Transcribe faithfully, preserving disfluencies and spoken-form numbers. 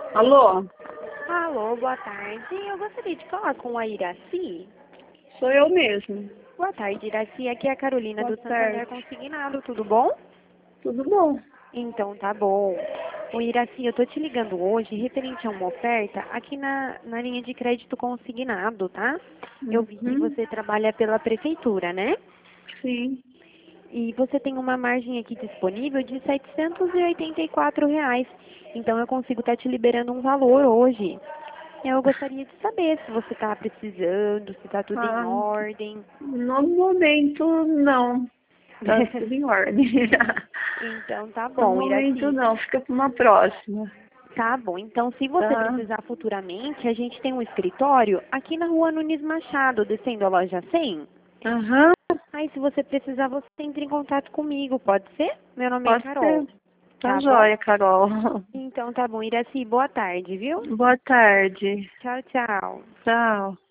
Alô? Alô, boa tarde. Eu gostaria de falar com a Iraci. Sou eu mesmo. Boa tarde, Iraci. Aqui é a Carolina Boa do Santander tarde. Consignado. Tudo bom? Tudo bom? Então, tá bom. Ô, Iraci, eu tô te ligando hoje referente a uma oferta aqui na, na linha de crédito consignado, tá? Eu vi que Uhum. você trabalha pela prefeitura, né? Sim. E você tem uma margem aqui disponível de setecentos e oitenta e quatro reais. Então, eu consigo estar te liberando um valor hoje. Eu gostaria de saber se você está precisando, se está tudo em Ah, ordem. no momento, não. Tá tudo em ordem. Então, tá No bom, momento, Iraci. não. Fica para uma próxima. Tá bom. Então, se você Tá? precisar futuramente, a gente tem um escritório aqui na rua Nunes Machado, descendo a loja cem. Aham. Aí, se você precisar, você entra em contato comigo, pode ser? Meu nome é Pode Carol. ser. Tá Tá bom? joia, Carol. Então, tá bom, Iraci. Boa tarde, viu? Boa tarde. Tchau, tchau. Tchau.